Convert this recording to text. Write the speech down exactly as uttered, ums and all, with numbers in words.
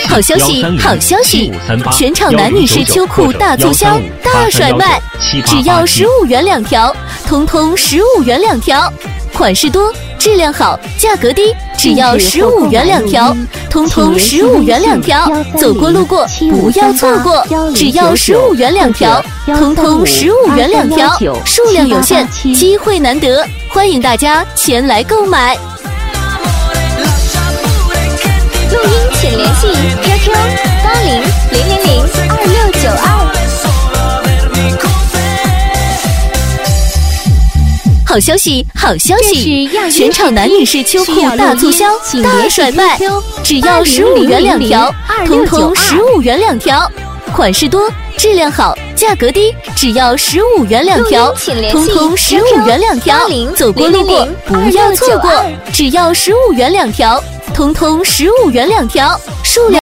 好消息，好消息！全场男女士秋裤大促销，大甩卖，只要十五元两条，通通十五元两条，款式多，质量好，价格低，只要十五元两条，通通十五元两条，走过路过不要错过，只要十五元两条，通通十五元两条，数量有限，机会难得，欢迎大家前来购买。 录音请联系 Q Q 八零零零零二六九二。 好消息，好消息！全场男女士秋裤大促销，大甩卖，只要十五元两条，通通十五元两条，款式多，质量好，价格低，只要十五元两条，通通十五元两条，走过路过不要错过，只要十五元两条，通通十五元两条，数量。